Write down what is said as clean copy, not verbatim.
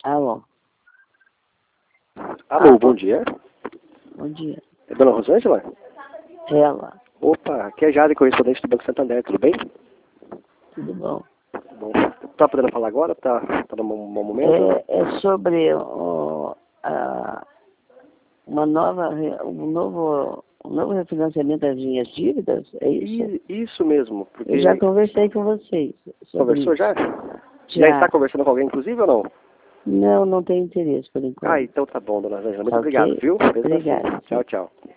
Alô. Alô, bom dia. Bom dia. É Dona Rosângela? Ela. Opa, aqui é Jade, correspondente do Banco Santander, tudo bem? Tudo bom? Bom, tá podendo falar agora? Tá no bom momento? É sobre um novo refinanciamento das minhas dívidas? É isso? Isso mesmo, porque... Eu já conversei com vocês sobre Conversou isso. já? Já está conversando com alguém, inclusive, ou não? Não, não tenho interesse por enquanto. Ah, então tá bom, Dona Rosângela. Muito Ok? obrigado, viu? Mesmo assim. Obrigada. Tchau, tchau.